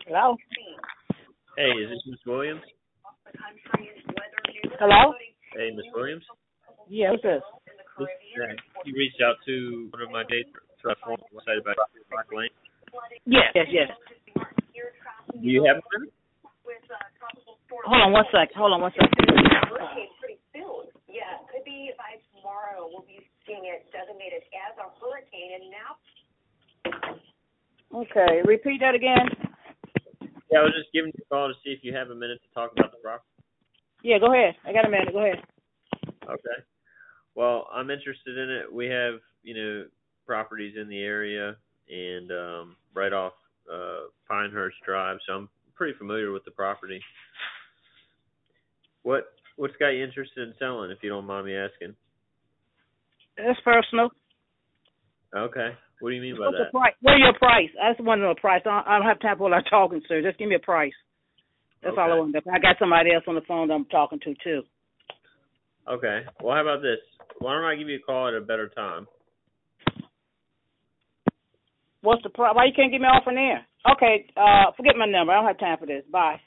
Hello? Hey, is this Miss Williams? Hello? Hey, Miss Williams. Yeah, who's this? This is Zach. You reached out to one of my dates to our former website about Rock Lane. Yes. Do you have a minute? Hold on one sec. Okay, repeat that again. Yeah, I was just giving you a call to see if you have a minute to talk about the property. Yeah, go ahead. I got a minute. Go ahead. Okay. Well, I'm interested in it. We have, properties in the area and right off Pinehurst Drive, so I'm pretty familiar with the property. What's got you interested in selling, if you don't mind me asking? That's personal. Okay. What do you mean by What's the that? price? What's your price? I just want to know a price. I don't have time for all that talking, sir. Just give me a price. That's all I Okay. want to know. I got somebody else on the phone that I'm talking to, too. Okay. Well, how about this? Why don't I give you a call at a better time? What's the price? Why you can't get me off in there? Okay, forget my number. I don't have time for this. Bye.